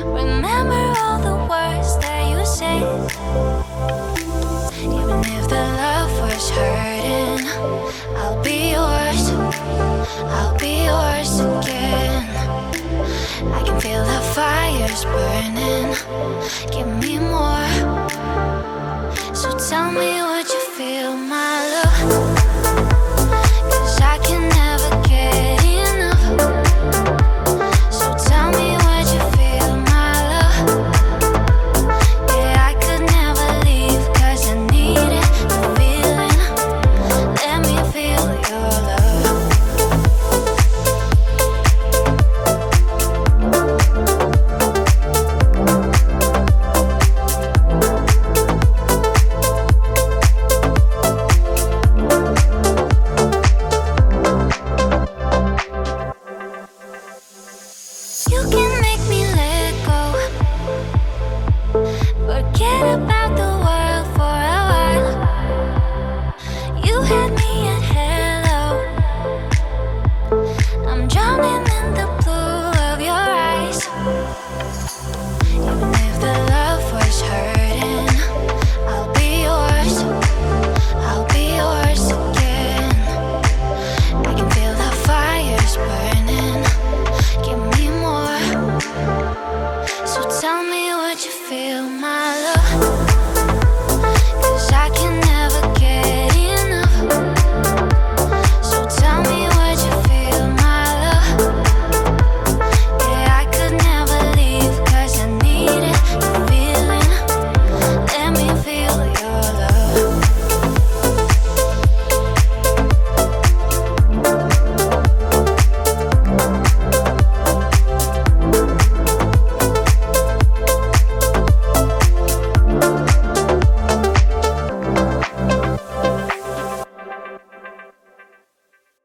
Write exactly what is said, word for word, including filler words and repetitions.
Remember all the words that you said. Even if the love was hurting, I'll be yours, I'll be yours again. I can feel the fires burning, give me more. So tell me what